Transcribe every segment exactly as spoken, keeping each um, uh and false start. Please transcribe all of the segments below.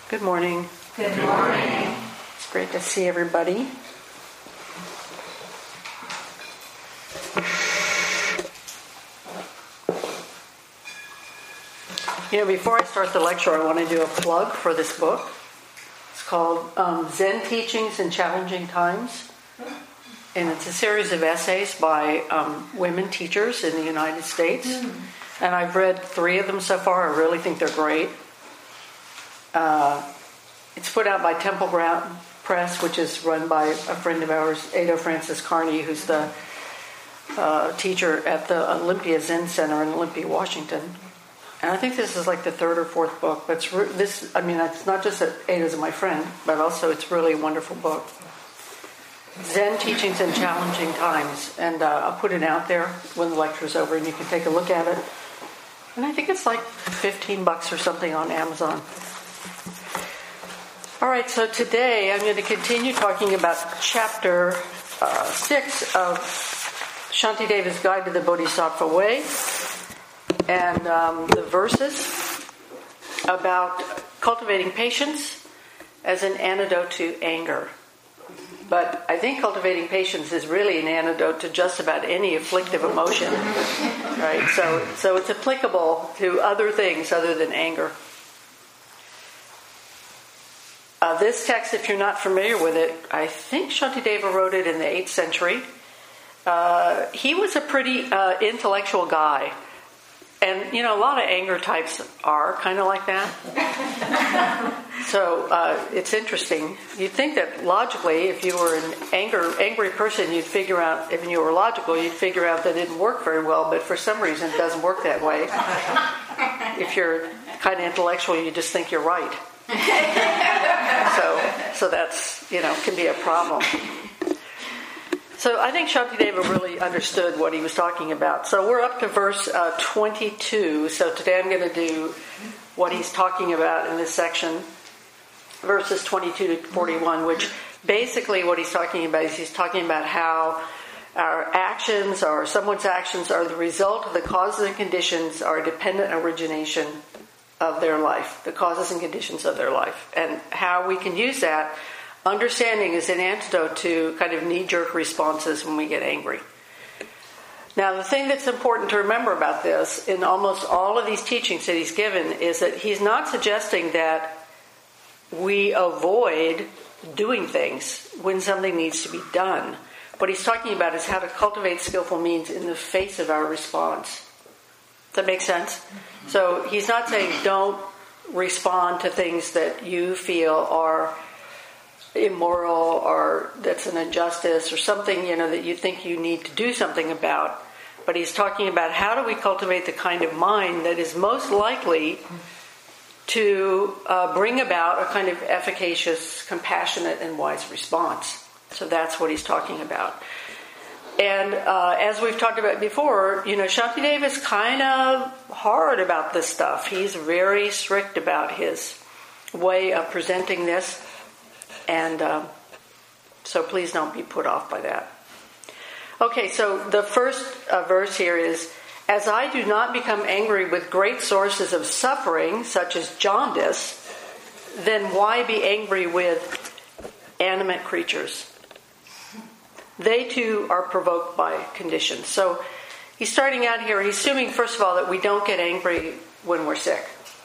Good morning. Good morning. It's great to see everybody. You know, before I start the lecture, I want to do a plug for this book. It's called um, Zen Teachings in Challenging Times. And it's a series of essays by um, women teachers in the United States. Mm. And I've read three of them so far. I really think they're great. Uh, it's put out by Temple Grant Press, which is run by a friend of ours, Ada Francis Carney, who's the uh, teacher at the Olympia Zen Center in Olympia, Washington. And I think this is like the third or fourth book. But it's re- this, I mean, it's not just that Ada's my friend, but also it's really a wonderful book. Zen Teachings in Challenging Times. And uh, I'll put it out there when the lecture's over and you can take a look at it. And I think it's like fifteen bucks or something on Amazon. All right, so today I'm going to continue talking about chapter uh, six of Shantideva's Guide to the Bodhisattva Way, and um, the verses about cultivating patience as an antidote to anger. But I think cultivating patience is really an antidote to just about any afflictive emotion, right? So, so it's applicable to other things other than anger. Uh, this text, if you're not familiar with it, I think Shantideva wrote it in the eighth century. Uh, he was a pretty uh, intellectual guy. And, you know, a lot of anger types are kind of like that. So uh, it's interesting. You'd think that logically, if you were an anger, angry person, you'd figure out, if you were logical, you'd figure out that it didn't work very well. But for some reason, it doesn't work that way. If you're kind of intellectual, you just think you're right. so, so that's, you know, can be a problem. So I think Shantideva really understood what he was talking about. So we're up to verse uh, twenty-two. So today I'm going to do what he's talking about in this section, verses twenty-two to forty-one, which basically what he's talking about is he's talking about how our actions or someone's actions are the result of the causes and conditions, our dependent origination of their life, the causes and conditions of their life, and how we can use that understanding as an antidote to kind of knee-jerk responses when we get angry. Now, the thing that's important to remember about this, in almost all of these teachings that he's given, is that he's not suggesting that we avoid doing things when something needs to be done. What he's talking about is how to cultivate skillful means in the face of our response. Does that make sense? So he's not saying don't respond to things that you feel are immoral or that's an injustice or something, you know, that you think you need to do something about. But he's talking about how do we cultivate the kind of mind that is most likely to uh, bring about a kind of efficacious, compassionate, and wise response. So that's what he's talking about. And uh, as we've talked about before, you know, Shantideva is kind of hard about this stuff. He's very strict about his way of presenting this. And uh, so please don't be put off by that. Okay, so the first uh, verse here is, as I do not become angry with great sources of suffering, such as jaundice, then why be angry with animate creatures? They too are provoked by conditions. So he's starting out here, he's assuming, first of all, that we don't get angry when we're sick.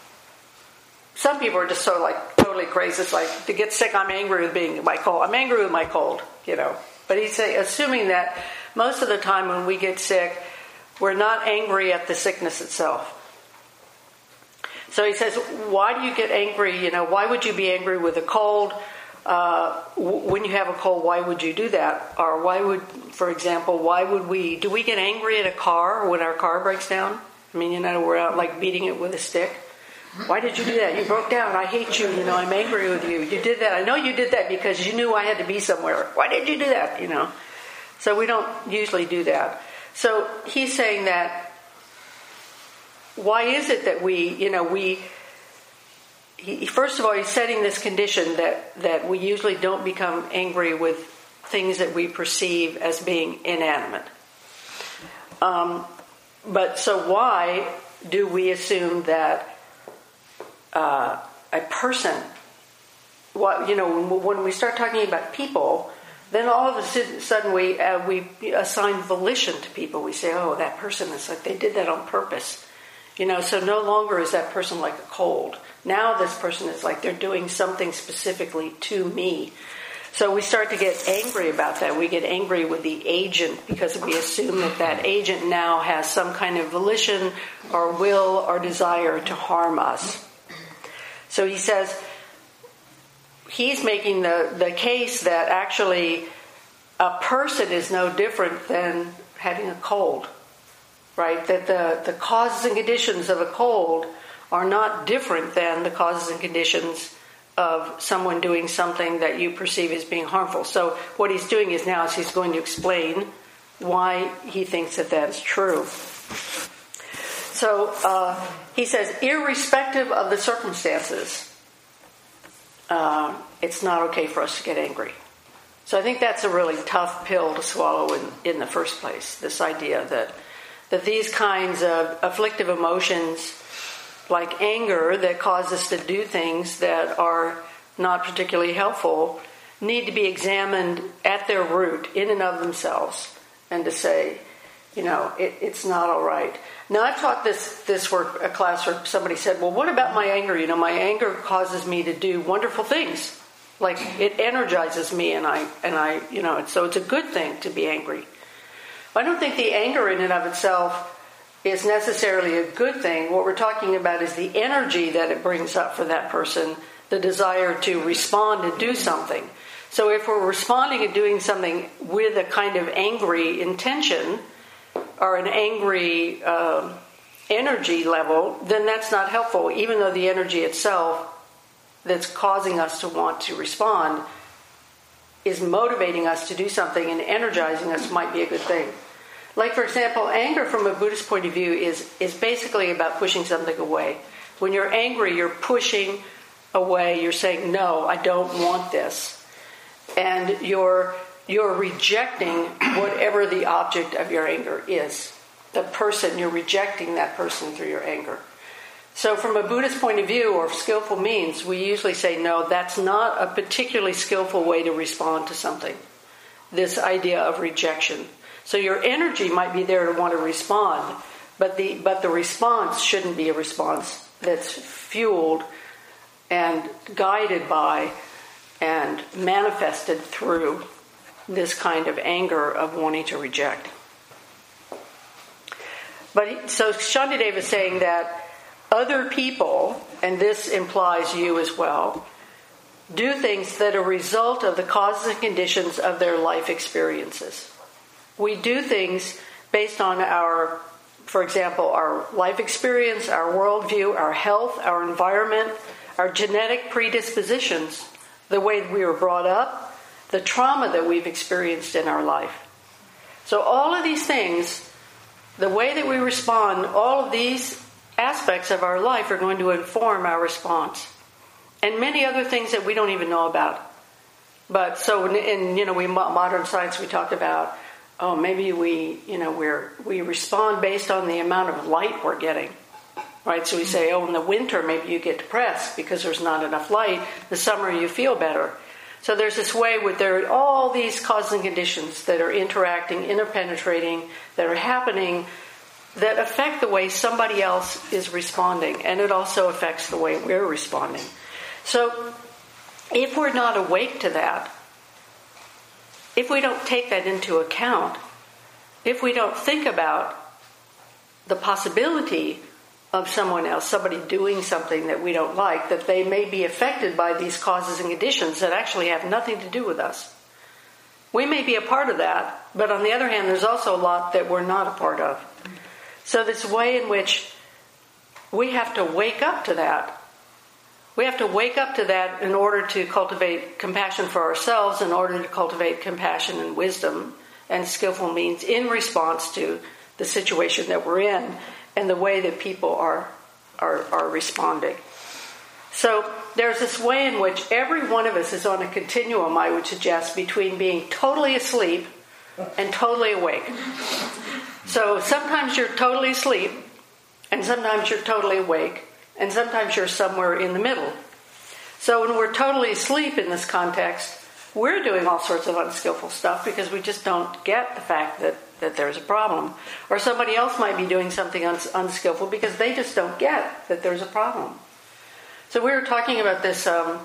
Some people are just so like totally crazy. It's like, to get sick, I'm angry with being my cold. I'm angry with my cold, you know. But he's say, assuming that most of the time when we get sick, we're not angry at the sickness itself. So he says, why do you get angry? You know, why would you be angry with a cold? Uh, w- when you have a cold, why would you do that? Or why would, for example, why would we, do we get angry at a car when our car breaks down? I mean, you know, we're out like beating it with a stick. Why did you do that? You broke down. I hate you. You know, I'm angry with you. You did that. I know you did that because you knew I had to be somewhere. Why did you do that? You know, so we don't usually do that. So he's saying that, why is it that we, you know, we, he, first of all, he's setting this condition that, that we usually don't become angry with things that we perceive as being inanimate. Um, but so why do we assume that uh, a person what, you know, when, when we start talking about people, then all of a sudden we uh, we assign volition to people. We say, oh, that person is like, they did that on purpose. You know, so no longer is that person like a cold. Now this person is like they're doing something specifically to me. So we start to get angry about that. We get angry with the agent because we assume that that agent now has some kind of volition or will or desire to harm us. So he says, he's making the, the case that actually a person is no different than having a cold, right? That the, the causes and conditions of a cold are not different than the causes and conditions of someone doing something that you perceive as being harmful. So what he's doing is now is he's going to explain why he thinks that that's true. So uh, he says, irrespective of the circumstances, uh, it's not okay for us to get angry. So I think that's a really tough pill to swallow in, in the first place, this idea that, that these kinds of afflictive emotions like anger that cause us to do things that are not particularly helpful need to be examined at their root in and of themselves and to say, you know, it, it's not all right. Now, I taught this this work a class where somebody said, well, what about my anger? You know, my anger causes me to do wonderful things. Like, it energizes me and I, and I, you know, so it's a good thing to be angry. I don't think the anger in and of itself is necessarily a good thing. What we're talking about is the energy that it brings up for that person, the desire to respond and do something. So if we're responding and doing something with a kind of angry intention or an angry uh, energy level, then that's not helpful, even though the energy itself that's causing us to want to respond is motivating us to do something and energizing us might be a good thing. Like, for example, anger from a Buddhist point of view is, is basically about pushing something away. When you're angry, you're pushing away. You're saying, no, I don't want this. And you're, you're rejecting whatever the object of your anger is. The person, you're rejecting that person through your anger. So from a Buddhist point of view, or skillful means, we usually say, no, that's not a particularly skillful way to respond to something. This idea of rejection. So your energy might be there to want to respond, but the but the response shouldn't be a response that's fueled and guided by and manifested through this kind of anger of wanting to reject. But so Shantideva is saying that other people, and this implies you as well, do things that are a result of the causes and conditions of their life experiences. We do things based on our, for example, our life experience, our worldview, our health, our environment, our genetic predispositions, the way we were brought up, the trauma that we've experienced in our life. So all of these things, the way that we respond, all of these aspects of our life are going to inform our response. And many other things that we don't even know about. But so in, in you know, we modern science, we talk about, oh, maybe we, you know, we're we respond based on the amount of light we're getting, right? So we say, oh, in the winter maybe you get depressed because there's not enough light. The summer you feel better. So there's this way with there are all these causes and conditions that are interacting, interpenetrating, that are happening, that affect the way somebody else is responding, and it also affects the way we're responding. So if we're not awake to that, if we don't take that into account, if we don't think about the possibility of someone else, somebody doing something that we don't like, that they may be affected by these causes and conditions that actually have nothing to do with us. We may be a part of that, but on the other hand, there's also a lot that we're not a part of. So this way in which we have to wake up to that. We have to wake up to that in order to cultivate compassion for ourselves, in order to cultivate compassion and wisdom and skillful means in response to the situation that we're in and the way that people are are, are responding. So there's this way in which every one of us is on a continuum, I would suggest, between being totally asleep and totally awake. So sometimes you're totally asleep, and sometimes you're totally awake, and sometimes you're somewhere in the middle. So when we're totally asleep in this context, we're doing all sorts of unskillful stuff because we just don't get the fact that, that there's a problem. Or somebody else might be doing something uns- unskillful because they just don't get that there's a problem. So we were talking about this um,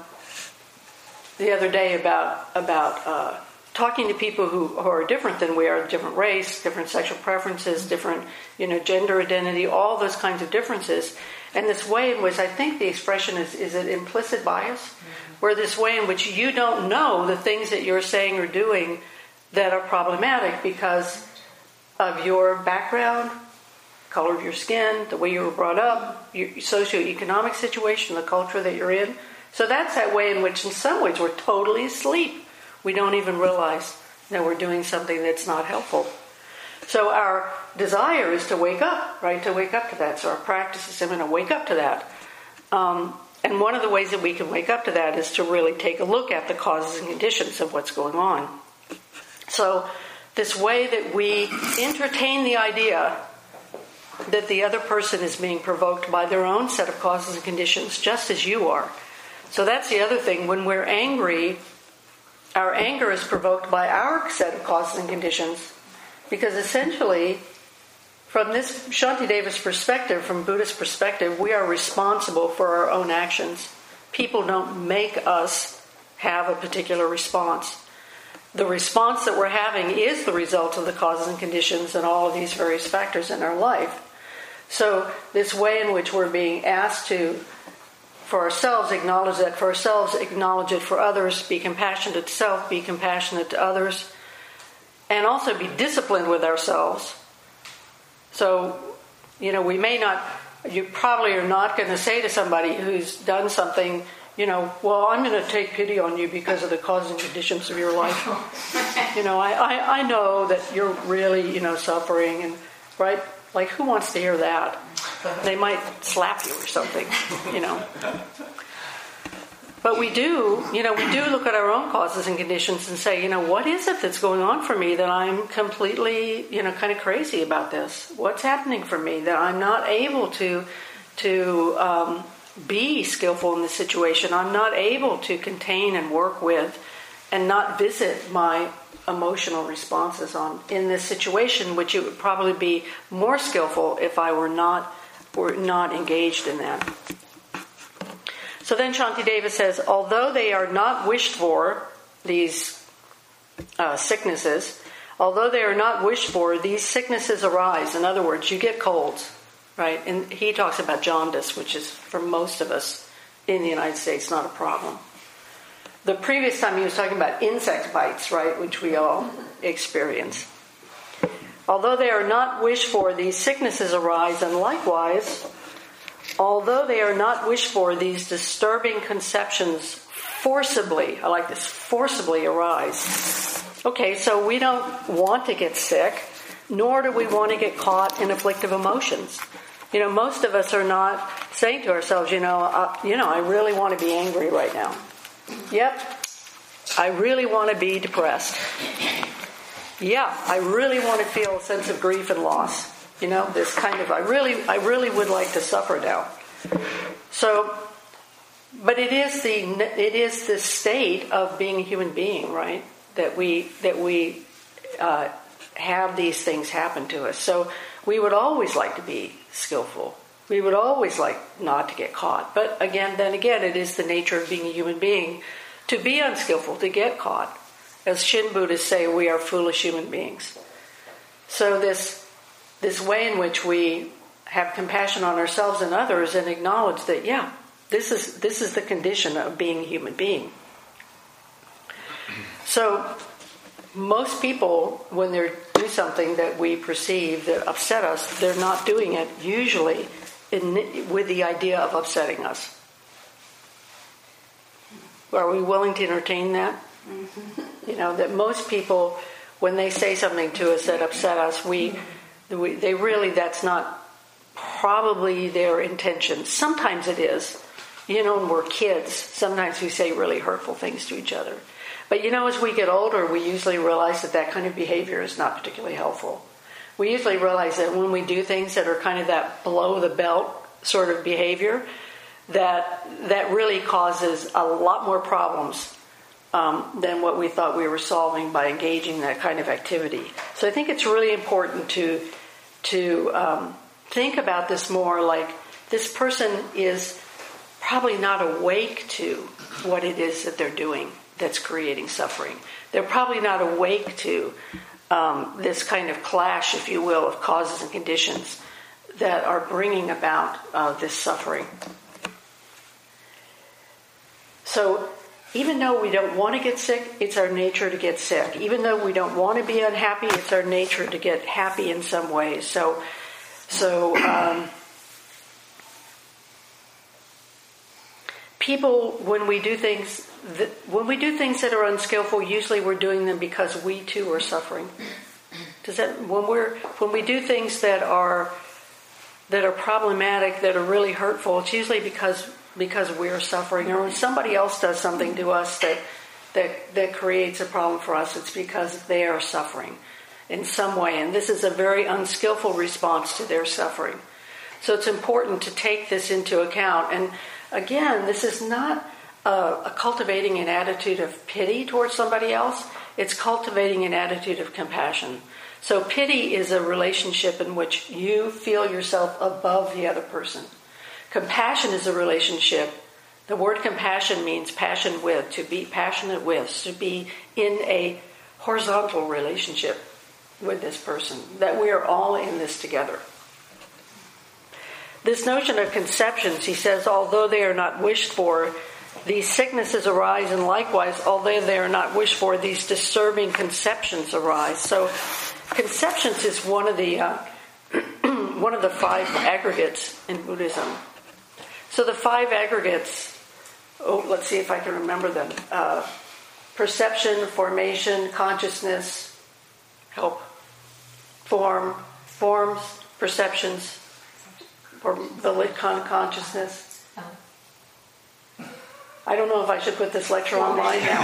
the other day about about uh, talking to people who, who are different than we are, different race, different sexual preferences, different, you know, gender identity, all those kinds of differences. And this way in which I think the expression is, is an implicit bias, mm-hmm. where this way in which you don't know the things that you're saying or doing that are problematic because of your background, color of your skin, the way you were brought up, your socioeconomic situation, the culture that you're in. So that's that way in which in some ways we're totally asleep. We don't even realize that we're doing something that's not helpful. So our desire is to wake up, right? To wake up to that. So our practice is I'm going to wake up to that. Um, and one of the ways that we can wake up to that is to really take a look at the causes and conditions of what's going on. So this way that we entertain the idea that the other person is being provoked by their own set of causes and conditions, just as you are. So that's the other thing. When we're angry, our anger is provoked by our set of causes and conditions, because essentially, from this Shantideva's perspective, from Buddhist perspective, we are responsible for our own actions. People don't make us have a particular response. The response that we're having is the result of the causes and conditions and all of these various factors in our life. So this way in which we're being asked to, for ourselves, acknowledge that for ourselves, acknowledge it for others, be compassionate to self, be compassionate to others, and also be disciplined with ourselves. So, you know, we may not, you probably are not going to say to somebody who's done something, you know, well, I'm going to take pity on you because of the causes and conditions of your life. You know, I, I, I know that you're really, you know, suffering, and right? Like, who wants to hear that? They might slap you or something, you know. But we do, you know, we do look at our own causes and conditions and say, you know, what is it that's going on for me that I'm completely, you know, kind of crazy about this? What's happening for me that I'm not able to to um, be skillful in this situation? I'm not able to contain and work with and not visit my emotional responses on in this situation, which it would probably be more skillful if I were not were not engaged in that. So then Shantideva says, although they are not wished for, these uh, sicknesses, although they are not wished for, these sicknesses arise. In other words, you get colds, right? And he talks about jaundice, which is, for most of us in the United States, not a problem. The previous time he was talking about insect bites, right, which we all experience. Although they are not wished for, these sicknesses arise, and likewise, although they are not wished for, these disturbing conceptions forcibly, I like this, forcibly arise. Okay, so we don't want to get sick, nor do we want to get caught in afflictive emotions. You know, most of us are not saying to ourselves, you know, uh, you know, I really want to be angry right now. Yep, I really want to be depressed. Yeah, I really want to feel a sense of grief and loss. You know, this kind of, I really, I really would like to suffer now. So, but it is the, it is the state of being a human being, right? That we, that we uh, have these things happen to us. So we would always like to be skillful. We would always like not to get caught. But again, then again, it is the nature of being a human being to be unskillful, to get caught. As Shin Buddhists say, we are foolish human beings. So this this way in which we have compassion on ourselves and others and acknowledge that, yeah, this is this is the condition of being a human being. So most people, when they do something that we perceive that upset us, they're not doing it usually in, with the idea of upsetting us. Are we willing to entertain that? Mm-hmm. You know, that most people, when they say something to us that upset us, we, we they really, that's not probably their intention. Sometimes it is. You know, when we're kids, sometimes we say really hurtful things to each other. But you know, as we get older, we usually realize that that kind of behavior is not particularly helpful. We usually realize that when we do things that are kind of that below the belt sort of behavior, that that really causes a lot more problems um, than what we thought we were solving by engaging in that kind of activity. So I think it's really important to to um, think about this more, like this person is probably not awake to what it is that they're doing that's creating suffering. They're probably not awake to um, this kind of clash, if you will, of causes and conditions that are bringing about uh, this suffering. So even though we don't want to get sick, it's our nature to get sick. Even though we don't want to be unhappy, it's our nature to get happy in some ways. So, so um, people, when we do things, that, when we do things that are unskillful, usually we're doing them because we too are suffering. Does that when we're when we do things that are that are problematic, that are really hurtful, it's usually because because we're suffering, or when somebody else does something to us that that that creates a problem for us, it's because they are suffering in some way, and this is a very unskillful response to their suffering. So it's important to take this into account. And again, this is not a, a cultivating an attitude of pity towards somebody else. It's cultivating an attitude of compassion. So pity is a relationship in which you feel yourself above the other person. Compassion is a relationship. The word compassion means passion with, to be passionate with, to be in a horizontal relationship with this person, that we are all in this together. This notion of conceptions, he says, although they are not wished for, these sicknesses arise, and likewise, although they are not wished for, these disturbing conceptions arise. So conceptions is one of the uh, one of the five aggregates in Buddhism. So the five aggregates, oh, let's see if I can remember them. Uh, perception, formation, consciousness, help, form, forms, perceptions, or the lit con- consciousness. I don't know if I should put this lecture online now.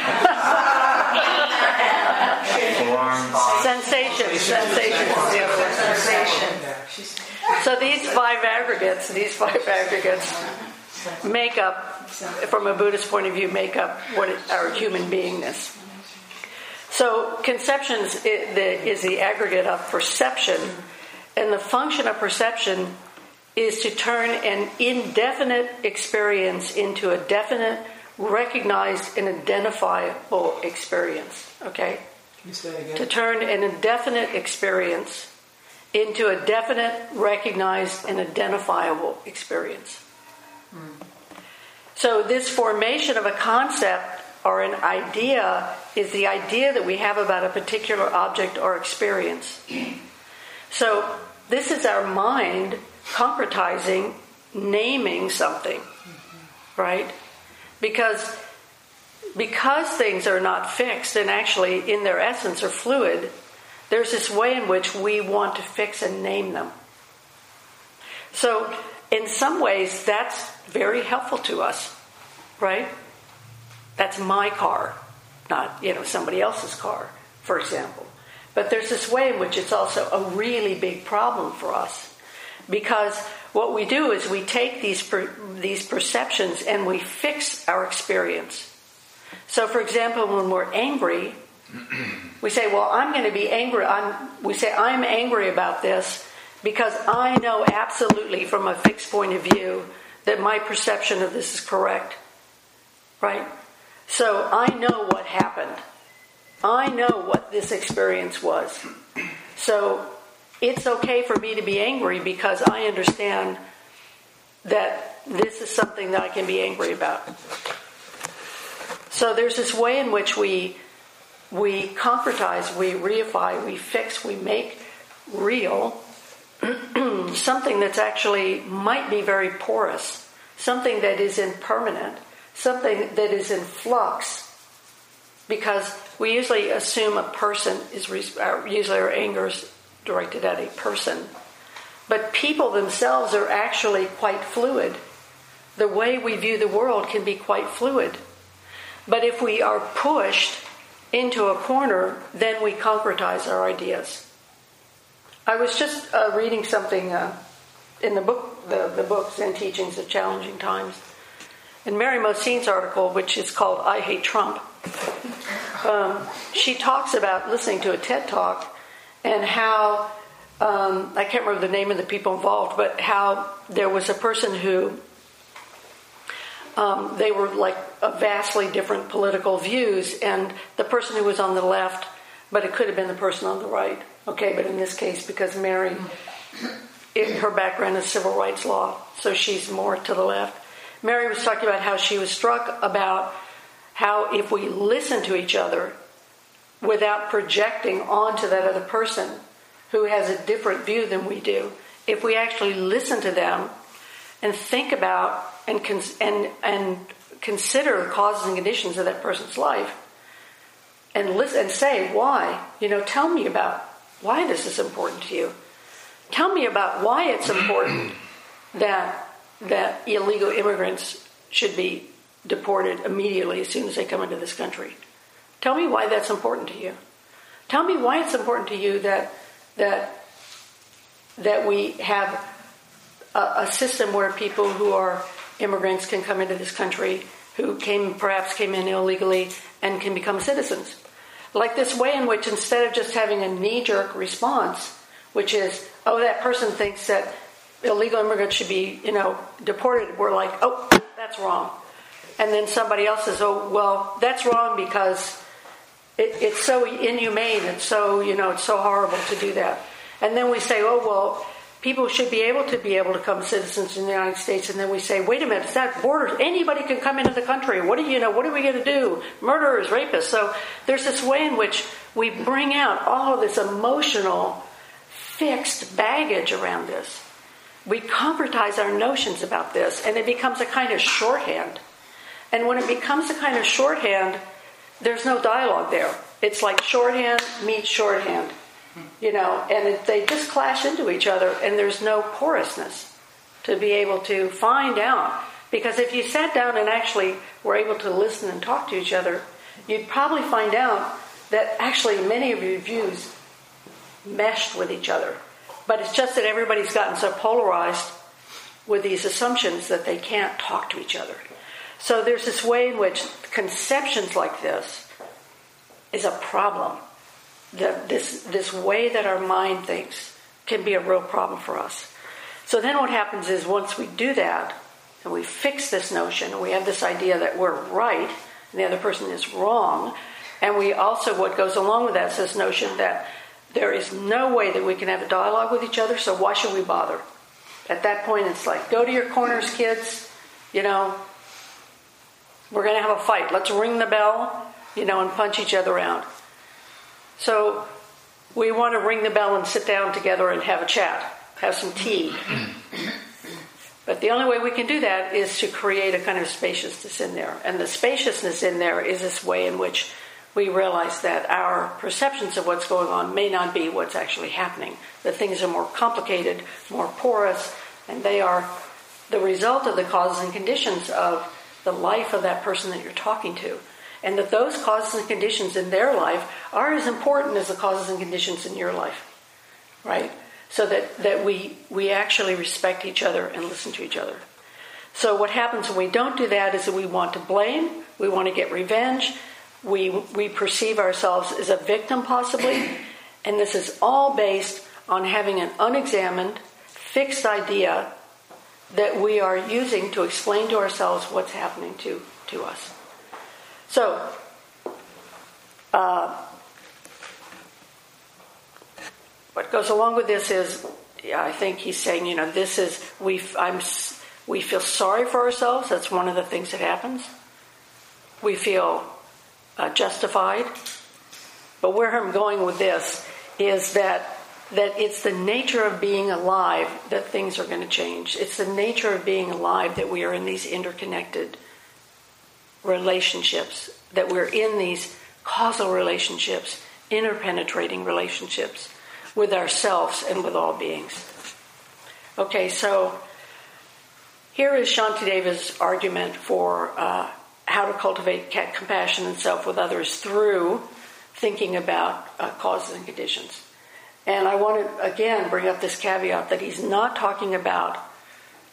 Sensations, sensations is the other one. So these five aggregates, these five aggregates make up, from a Buddhist point of view, make up what it, our human beingness. So conceptions is the aggregate of perception, and the function of perception is to turn an indefinite experience into a definite, recognized, and identifiable experience. Okay? Can you say it again? To turn an indefinite experience into a definite, recognized, and identifiable experience. Mm. So this formation of a concept or an idea is the idea that we have about a particular object or experience. So this is our mind concretizing, naming something, mm-hmm. right? Because because things are not fixed and actually in their essence are fluid, there's this way in which we want to fix and name them. So in some ways that's very helpful to us, right? That's my car, not, you know, somebody else's car, for example. But there's this way in which it's also a really big problem for us. Because what we do is we take these per, these perceptions and we fix our experience. So, for example, when we're angry, we say, well, I'm going to be angry. I'm, we say, I'm angry about this because I know absolutely from a fixed point of view that my perception of this is correct. Right? So I know what happened. I know what this experience was. So it's okay for me to be angry because I understand that this is something that I can be angry about. So there's this way in which we we concretize, we reify, we fix, we make real something that's actually might be very porous, something that is impermanent, something that is in flux. Because we usually assume a person is, usually our anger is directed at a person. But people themselves are actually quite fluid. The way we view the world can be quite fluid. But if we are pushed into a corner, then we concretize our ideas. I was just uh, reading something uh, in the book the, the books and teachings of Challenging Times. In Mary Mosine's article, which is called I Hate Trump, um, she talks about listening to a TED Talk and how, um, I can't remember the name of the people involved, but how there was a person who, um, they were like a vastly different political views, and the person who was on the left, but it could have been the person on the right. Okay, but in this case, because Mary, it, her background is civil rights law, so she's more to the left. Mary was talking about how she was struck about how if we listen to each other without projecting onto that other person who has a different view than we do, if we actually listen to them and think about and cons- and and consider the causes and conditions of that person's life, and listen and say why, you know, tell me about why this is important to you. Tell me about why it's important that that illegal immigrants should be deported immediately as soon as they come into this country. Tell me why that's important to you. Tell me why it's important to you that that that we have a, a system where people who are immigrants can come into this country, who came perhaps came in illegally and can become citizens. Like this way in which instead of just having a knee-jerk response, which is, oh, that person thinks that illegal immigrants should be, you know, deported, we're like, oh, that's wrong. And then somebody else says, oh, well, that's wrong because it, it's so inhumane, it's so, you know, it's so horrible to do that. And then we say, oh, well, people should be able to be able to become citizens in the United States. And then we say, wait a minute, it's not borders. Anybody can come into the country. What do you know? What are we going to do? Murderers, rapists. So there's this way in which we bring out all of this emotional, fixed baggage around this. We concretize our notions about this, and it becomes a kind of shorthand. And when it becomes a kind of shorthand, there's no dialogue there. It's like shorthand meets shorthand, you know, and it, they just clash into each other, and there's no porousness to be able to find out. Because if you sat down and actually were able to listen and talk to each other, you'd probably find out that actually many of your views meshed with each other. But it's just that everybody's gotten so polarized with these assumptions that they can't talk to each other. So there's this way in which conceptions like this is a problem. The, this, this way that our mind thinks can be a real problem for us. So then what happens is once we do that, and we fix this notion, and we have this idea that we're right, and the other person is wrong, and we also, what goes along with that is this notion that there is no way that we can have a dialogue with each other, so why should we bother? At that point, it's like, go to your corners, kids. You know, we're going to have a fight. Let's ring the bell, you know, and punch each other out. So we want to ring the bell and sit down together and have a chat, have some tea. But the only way we can do that is to create a kind of spaciousness in there. And the spaciousness in there is this way in which we realize that our perceptions of what's going on may not be what's actually happening. That things are more complicated, more porous, and they are the result of the causes and conditions of the life of that person that you're talking to. And that those causes and conditions in their life are as important as the causes and conditions in your life. Right? So that, that we, we actually respect each other and listen to each other. So what happens when we don't do that is that we want to blame, we want to get revenge, we we perceive ourselves as a victim possibly, and this is all based on having an unexamined, fixed idea that we are using to explain to ourselves what's happening to, to us. So, uh, what goes along with this is, yeah, I think he's saying, you know, this is, we I'm, we feel sorry for ourselves. That's one of the things that happens. We feel uh, justified. But where I'm going with this is that that it's the nature of being alive that things are going to change. It's the nature of being alive that we are in these interconnected relationships, that we're in these causal relationships, interpenetrating relationships with ourselves and with all beings. Okay, so here is Shantideva's argument for uh, how to cultivate compassion and self with others through thinking about uh, causes and conditions. And I want to, again, bring up this caveat that he's not talking about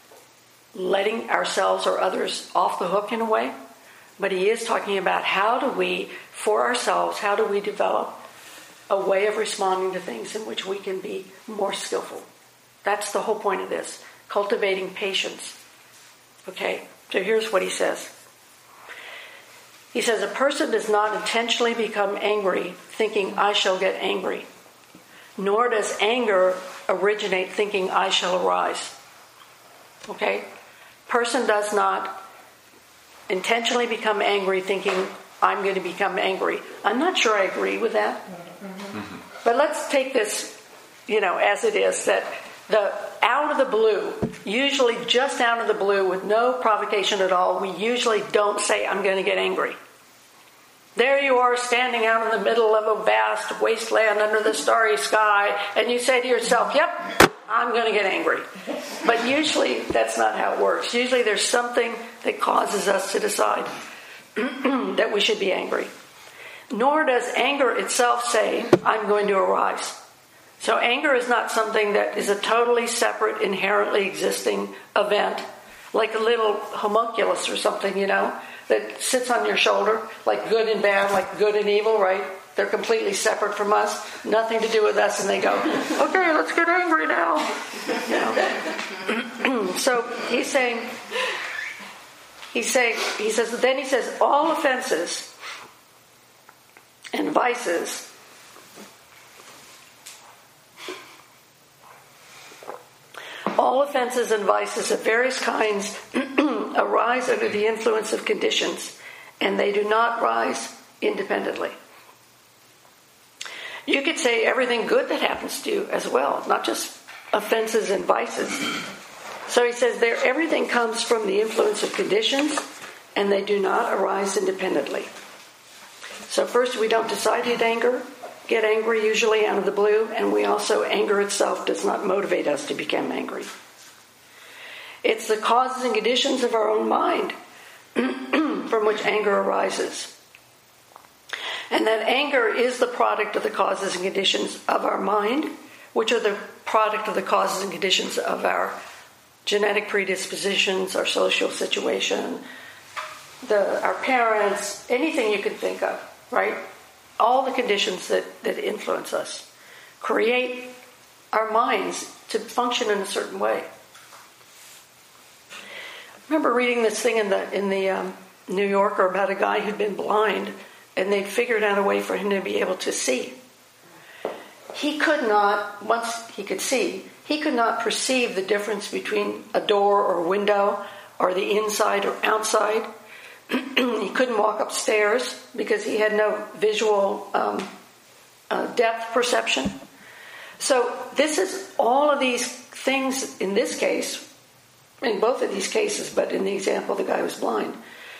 letting ourselves or others off the hook in a way, but he is talking about how do we, for ourselves, how do we develop a way of responding to things in which we can be more skillful. That's the whole point of this, cultivating patience. Okay, so here's what he says. He says, a person does not intentionally become angry thinking, I shall get angry, nor does anger originate thinking, I shall arise. Okay? Person does not intentionally become angry thinking, I'm going to become angry. I'm not sure I agree with that. Mm-hmm. But let's take this, you know, as it is, that the out of the blue, usually just out of the blue with no provocation at all, we usually don't say, I'm going to get angry. There you are standing out in the middle of a vast wasteland under the starry sky, and you say to yourself, yep, I'm going to get angry. But usually that's not how it works. Usually there's something that causes us to decide that we should be angry. Nor does anger itself say, I'm going to arise. So anger is not something that is a totally separate, inherently existing event, like a little homunculus or something, you know, that sits on your shoulder, like good and bad, like good and evil, right? They're completely separate from us, nothing to do with us, and they go, okay, let's get angry now. You know? So he's saying, he's saying, he says, then he says, all offenses and vices all offenses and vices of various kinds arise under the influence of conditions, and they do not rise independently. You could say everything good that happens to you as well, not just offenses and vices. So he says there, everything comes from the influence of conditions, and they do not arise independently. So first, we don't decide to anger, get angry usually out of the blue, and we also, anger itself does not motivate us to become angry. It's the causes and conditions of our own mind from which anger arises. And that anger is the product of the causes and conditions of our mind, which are the product of the causes and conditions of our genetic predispositions, our social situation, the, our parents, anything you can think of, right? All the conditions that, that influence us create our minds to function in a certain way. I remember reading this thing in the in the um, New Yorker about a guy who'd been blind, and they'd figured out a way for him to be able to see. He could not, once he could see, he could not perceive the difference between a door or a window or the inside or outside. He couldn't walk upstairs because he had no visual um, uh, depth perception. So this is all of these things in this case, in both of these cases, but in the example the guy was blind.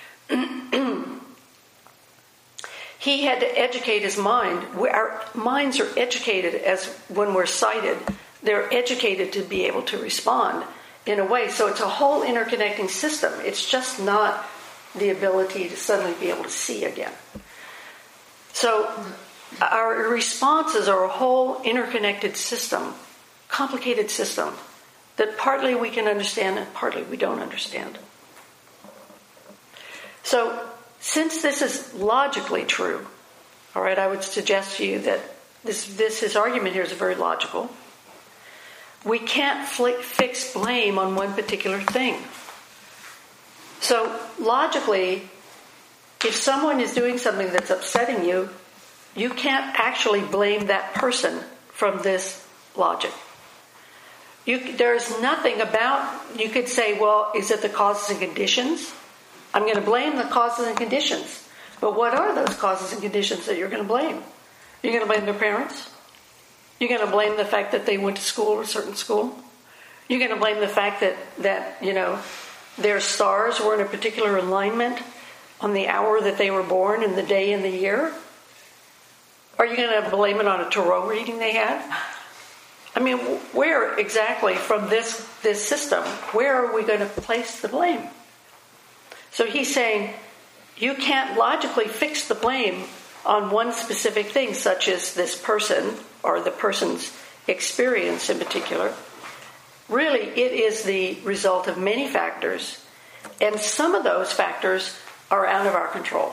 He had to educate his mind. Our minds are educated as when we're sighted. They're educated to be able to respond in a way. So it's a whole interconnecting system. It's just not the ability to suddenly be able to see again. So our responses are a whole interconnected system, complicated system, that partly we can understand and partly we don't understand. So since this is logically true, all right, I would suggest to you that this, this his argument here is very logical. We can't fl- fix blame on one particular thing. So logically, if someone is doing something that's upsetting you, you can't actually blame that person from this logic. You, there's nothing about, you could say, well, is it the causes and conditions? I'm going to blame the causes and conditions. But what are those causes and conditions that you're going to blame? You're going to blame their parents? You're going to blame the fact that they went to school, a certain school? You're going to blame the fact that, that, you know, their stars were in a particular alignment on the hour that they were born and the day and the year? Are you going to blame it on a tarot reading they had? I mean, where exactly from this, this system, where are we going to place the blame? So he's saying you can't logically fix the blame on one specific thing, such as this person or the person's experience in particular. Really, it is the result of many factors, and some of those factors are out of our control.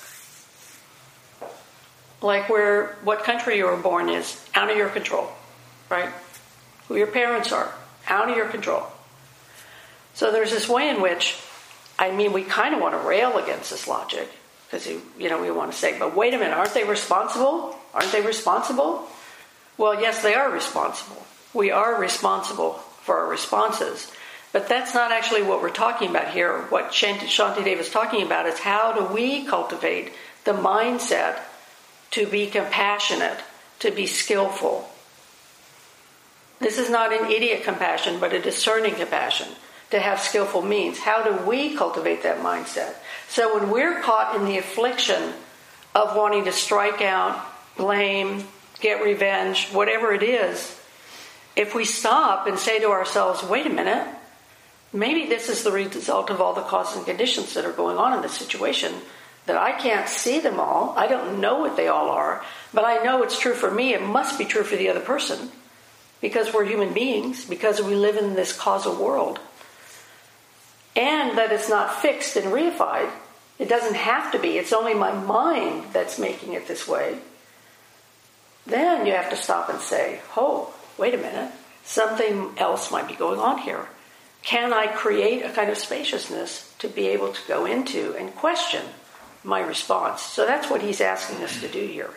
Like where, what country you were born is out of your control, right? Who your parents are, out of your control. So there's this way in which, I mean, we kind of want to rail against this logic, because, you, you know, we want to say, but wait a minute, aren't they responsible? Aren't they responsible? Well, yes, they are responsible. We are responsible for our responses. But that's not actually what we're talking about here. What Shantideva is talking about is how do we cultivate the mindset to be compassionate, to be skillful. This is not an idiot compassion, but a discerning compassion, to have skillful means. How do we cultivate that mindset? So when we're caught in the affliction of wanting to strike out, blame, get revenge, whatever it is, if we stop and say to ourselves, wait a minute, maybe this is the result of all the causes and conditions that are going on in this situation, that I can't see them all. I don't know what they all are, but I know it's true for me. It must be true for the other person, because we're human beings, because we live in this causal world. And that it's not fixed and reified. It doesn't have to be. It's only my mind that's making it this way. Then you have to stop and say, oh, wait a minute. Something else might be going on here. Can I create a kind of spaciousness to be able to go into and question my response? So that's what he's asking us to do here.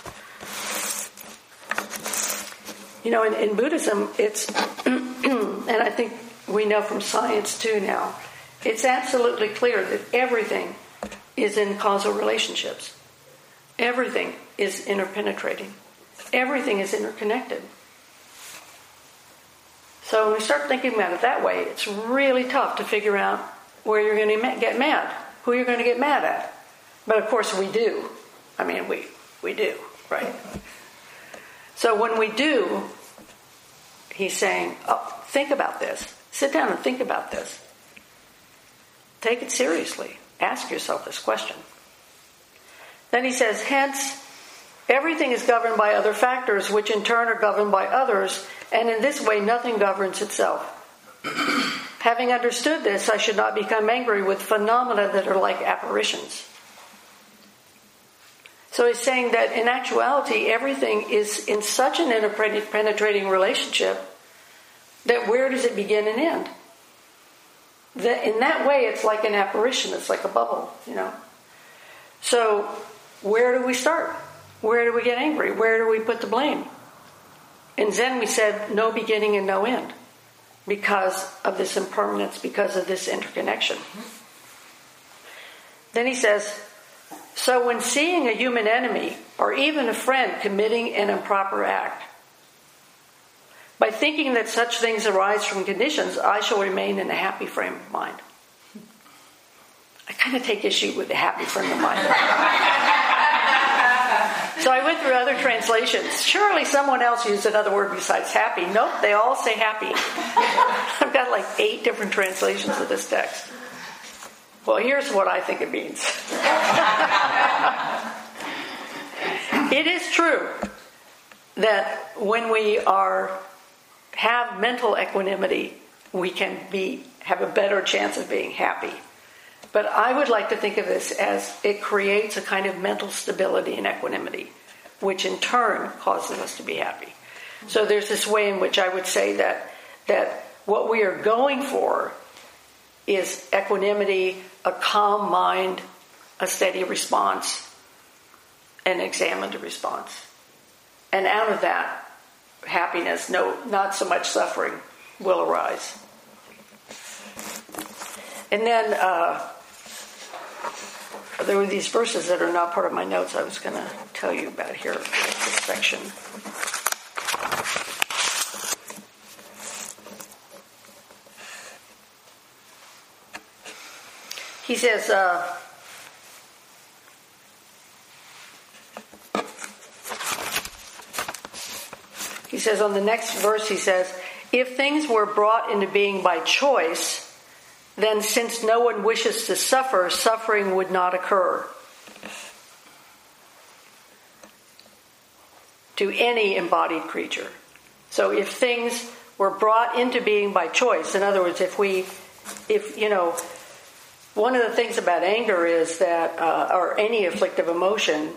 You know, in, in Buddhism, it's, and I think we know from science too now, it's absolutely clear that everything is in causal relationships. Everything is interpenetrating. Everything is interconnected. So when we start thinking about it that way, it's really tough to figure out where you're going to get mad, who you're going to get mad at. But of course we do. I mean, we, we do, right? So when we do, he's saying, oh, think about this. Sit down and think about this. Take it seriously. Ask yourself this question. Then he says, hence, everything is governed by other factors, which in turn are governed by others, and in this way nothing governs itself. Having understood this, I should not become angry with phenomena that are like apparitions. So he's saying that in actuality, everything is in such an interpenetrating relationship that where does it begin and end? That in that way, it's like an apparition. It's like a bubble, you know. So where do we start? Where do we get angry? Where do we put the blame? In Zen, we said no beginning and no end because of this impermanence, because of this interconnection. Then he says, so when seeing a human enemy or even a friend committing an improper act, by thinking that such things arise from conditions, I shall remain in a happy frame of mind. I kind of take issue with the happy frame of mind. So I went through other translations. Surely someone else used another word besides happy. Nope, they all say happy. I've got like eight different translations of this text. Well, here's what I think it means. It is true that when we are have mental equanimity, we can be have a better chance of being happy. But I would like to think of this as it creates a kind of mental stability and equanimity, which in turn causes us to be happy. So there's this way in which I would say that that what we are going for is equanimity, a calm mind, a steady response, an examined response. And out of that, happiness, no, not so much suffering, will arise. And then uh, there were these verses that are not part of my notes I was going to tell you about here, this section. He says, uh, he says on the next verse, he says, if things were brought into being by choice, then since no one wishes to suffer, suffering would not occur to any embodied creature. So if things we're brought into being by choice. In other words, if we, if, you know, one of the things about anger is that, uh, or any afflictive emotion,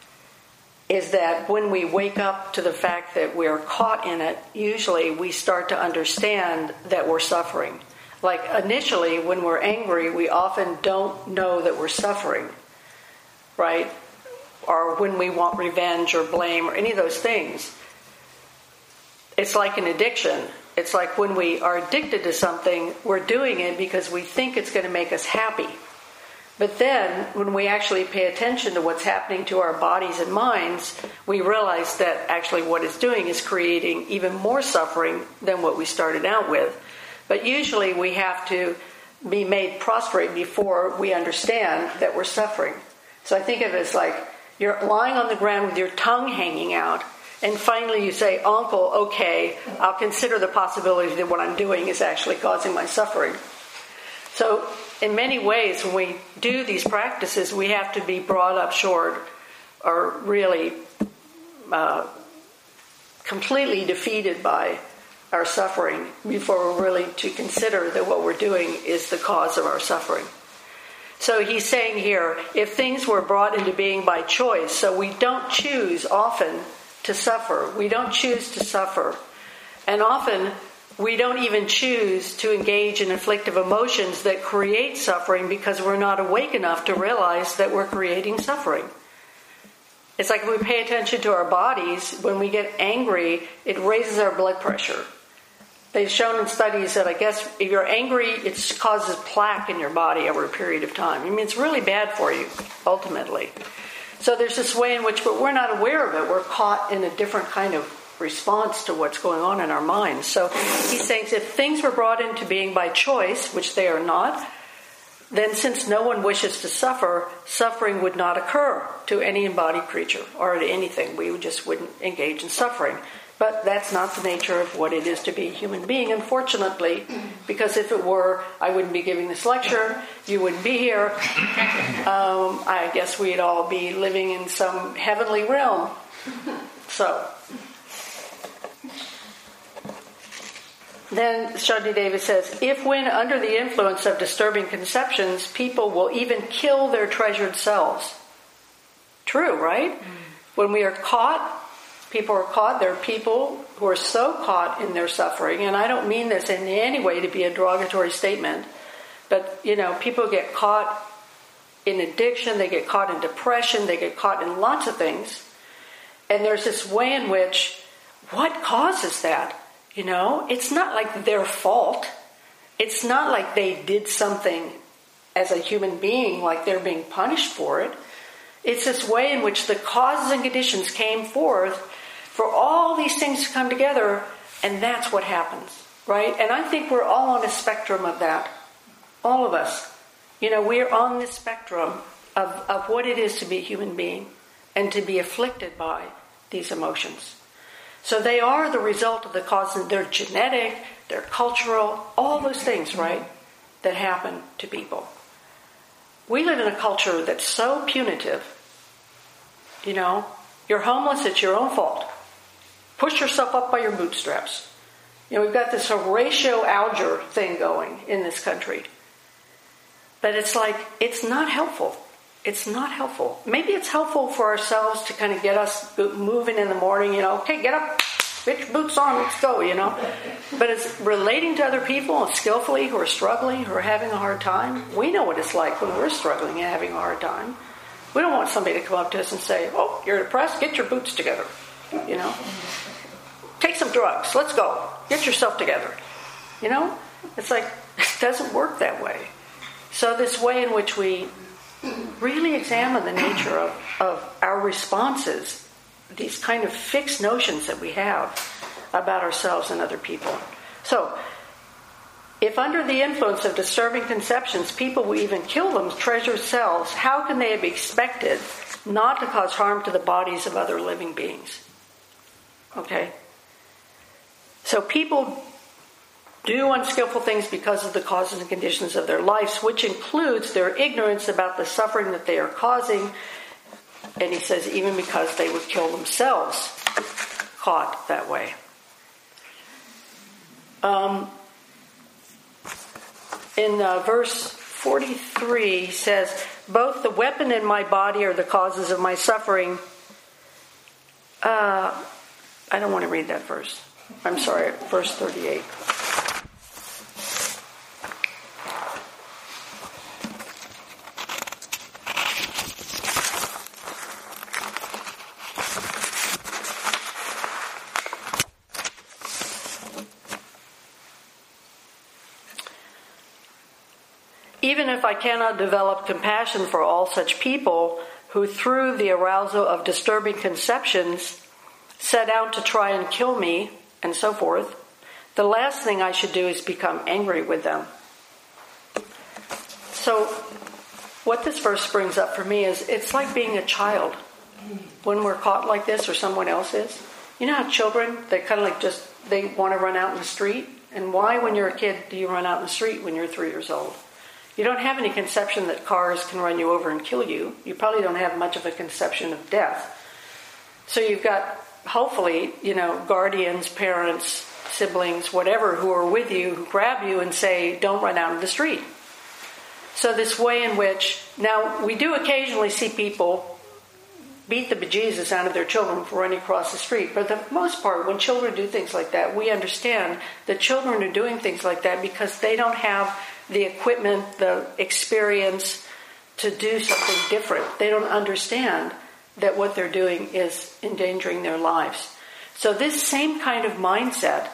is that when we wake up to the fact that we're caught in it, usually we start to understand that we're suffering. Like initially, when we're angry, we often don't know that we're suffering, right? Or when we want revenge or blame or any of those things. It's like an addiction. It's like when we are addicted to something, we're doing it because we think it's going to make us happy. But then, when we actually pay attention to what's happening to our bodies and minds, we realize that actually what it's doing is creating even more suffering than what we started out with. But usually we have to be made prostrate before we understand that we're suffering. So I think of it as like you're lying on the ground with your tongue hanging out, and finally you say, "Uncle, okay, I'll consider the possibility that what I'm doing is actually causing my suffering." So in many ways, when we do these practices, we have to be brought up short or really uh, completely defeated by our suffering before we're really to consider that what we're doing is the cause of our suffering. So he's saying here, if things were brought into being by choice, so we don't choose often to suffer. We don't choose to suffer. And often we don't even choose to engage in afflictive emotions that create suffering because we're not awake enough to realize that we're creating suffering. It's like when we pay attention to our bodies, when we get angry, it raises our blood pressure. They've shown in studies that I guess if you're angry, it causes plaque in your body over a period of time. I mean, it's really bad for you, ultimately. So there's this way in which, but we're not aware of it. We're caught in a different kind of response to what's going on in our minds. So he's saying if things were brought into being by choice, which they are not, then since no one wishes to suffer, suffering would not occur to any embodied creature or to anything. We just wouldn't engage in suffering. But that's not the nature of what it is to be a human being, unfortunately, because if it were, I wouldn't be giving this lecture, you wouldn't be here. Um, I guess we'd all be living in some heavenly realm. So, then Shantideva says, if when under the influence of disturbing conceptions, people will even kill their treasured selves. True, right? Mm. When we are caught, people are caught. There are people who are so caught in their suffering, and I don't mean this in any way to be a derogatory statement, but, you know, people get caught in addiction, they get caught in depression, they get caught in lots of things, and there's this way in which, what causes that? You know, it's not like their fault. It's not like they did something as a human being, like they're being punished for it. It's this way in which the causes and conditions came forth for all these things to come together, and that's what happens, right? And I think we're all on a spectrum of that. All of us. You know, we're on this spectrum of, of what it is to be a human being and to be afflicted by these emotions. So they are the result of the causes. They're genetic, they're cultural, all those things, right, that happen to people. We live in a culture that's so punitive. You know, you're homeless, it's your own fault. Push yourself up by your bootstraps. You know, we've got this Horatio Alger thing going in this country. But it's like, it's not helpful. It's not helpful. Maybe it's helpful for ourselves to kind of get us moving in the morning, you know, okay, get up, get your boots on, let's go, you know. But it's relating to other people skillfully who are struggling, who are having a hard time. We know what it's like when we're struggling and having a hard time. We don't want somebody to come up to us and say, oh, you're depressed, get your boots together, you know. Take some drugs, let's go, get yourself together. You know, it's like, it doesn't work that way. So this way in which we really examine the nature of, of our responses, these kind of fixed notions that we have about ourselves and other people. So, if under the influence of disturbing conceptions, people will even kill them treasured selves, how can they be expected not to cause harm to the bodies of other living beings? Okay? So people do unskillful things because of the causes and conditions of their lives, which includes their ignorance about the suffering that they are causing. And he says even because they would kill themselves caught that way. Um, in uh, verse forty-three, he says, both the weapon and my body are the causes of my suffering. Uh, I don't want to read that verse. I'm sorry, verse thirty-eight. Even if I cannot develop compassion for all such people who, through the arousal of disturbing conceptions, set out to try and kill me, and so forth, the last thing I should do is become angry with them. So, what this verse brings up for me is, it's like being a child. When we're caught like this, or someone else is. You know how children, they kind of like just, they want to run out in the street? And why, when you're a kid, do you run out in the street when you're three years old? You don't have any conception that cars can run you over and kill you. You probably don't have much of a conception of death. So you've got, hopefully, you know, guardians, parents, siblings, whatever, who are with you, who grab you and say, don't run out in the street. So this way in which, now we do occasionally see people beat the bejesus out of their children for running across the street. But for the most part, when children do things like that, we understand that children are doing things like that because they don't have the equipment, the experience to do something different. They don't understand that what they're doing is endangering their lives. So this same kind of mindset,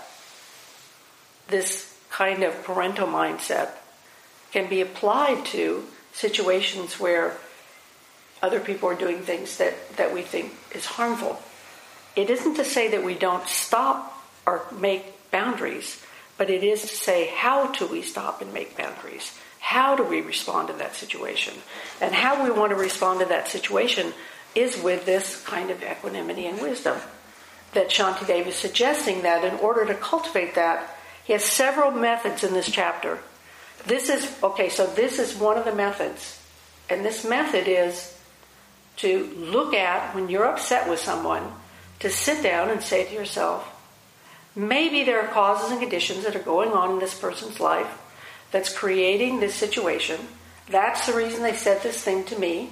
this kind of parental mindset, can be applied to situations where other people are doing things that, that we think is harmful. It isn't to say that we don't stop or make boundaries, but it is to say, how do we stop and make boundaries? How do we respond to that situation? And how we want to respond to that situation is with this kind of equanimity and wisdom that Shantideva is suggesting, that in order to cultivate that, he has several methods in this chapter. This is, okay, so this is one of the methods. And this method is to look at, when you're upset with someone, to sit down and say to yourself, maybe there are causes and conditions that are going on in this person's life that's creating this situation. That's the reason they said this thing to me.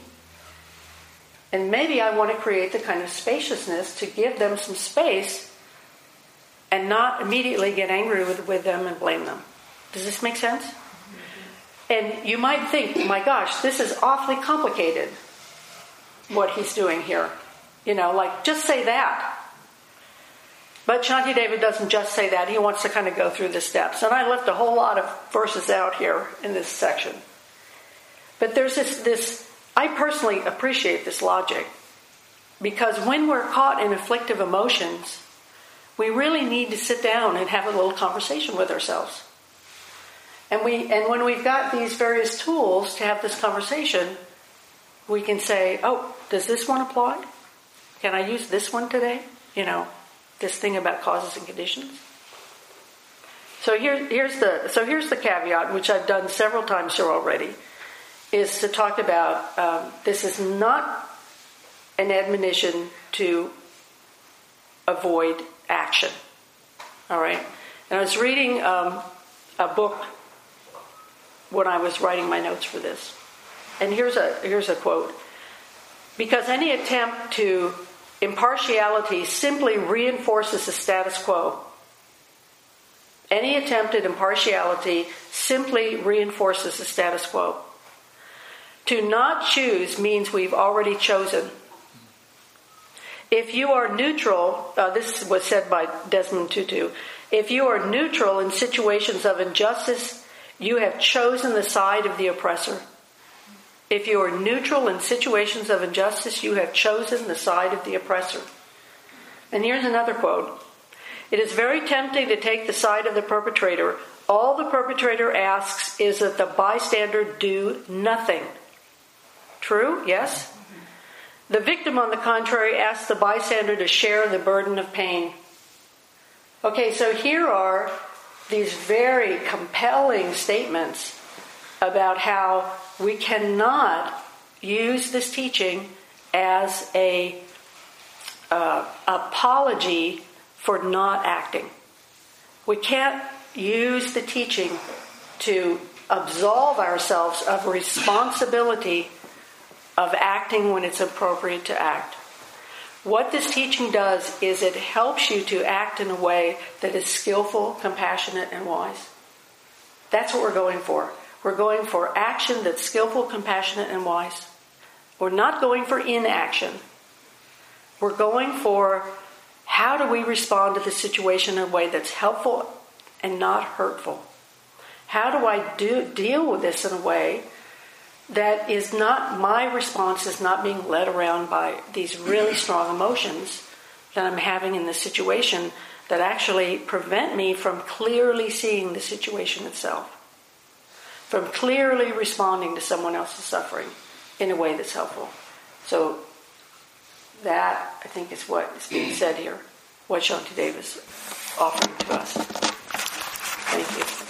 And maybe I want to create the kind of spaciousness to give them some space and not immediately get angry with, with them and blame them. Does this make sense? Mm-hmm. And you might think, my gosh, this is awfully complicated, what he's doing here. You know, like, just say that. But Shantideva doesn't just say that. He wants to kind of go through the steps. And I left a whole lot of verses out here in this section. But there's this, this I personally appreciate this logic. Because when we're caught in afflictive emotions, we really need to sit down and have a little conversation with ourselves. And we, and when we've got these various tools to have this conversation, we can say, oh, does this one apply? Can I use this one today? You know, this thing about causes and conditions. So here, here's the so here's the caveat, which I've done several times here already, is to talk about um, this is not an admonition to avoid action. All right? And I was reading um, a book when I was writing my notes for this. And here's a here's a quote. Because any attempt to impartiality simply reinforces the status quo. Any attempt at impartiality simply reinforces the status quo. To not choose means we've already chosen. If you are neutral, uh, this was said by Desmond Tutu, if you are neutral in situations of injustice, you have chosen the side of the oppressor. If you are neutral in situations of injustice, you have chosen the side of the oppressor. And here's another quote. It is very tempting to take the side of the perpetrator. All the perpetrator asks is that the bystander do nothing. True? Yes? The victim, on the contrary, asks the bystander to share the burden of pain. Okay, so here are these very compelling statements about how we cannot use this teaching as a uh, apology for not acting. We can't use the teaching to absolve ourselves of responsibility of acting when it's appropriate to act. What this teaching does is it helps you to act in a way that is skillful, compassionate, and wise. That's what we're going for. We're going for action that's skillful, compassionate, and wise. We're not going for inaction. We're going for how do we respond to the situation in a way that's helpful and not hurtful. How do I do, deal with this in a way that is not, my response is not being led around by these really strong emotions that I'm having in this situation that actually prevent me from clearly seeing the situation itself, from clearly responding to someone else's suffering in a way that's helpful. So that, I think, is what is being said here, what Shantideva is offering to us. Thank you.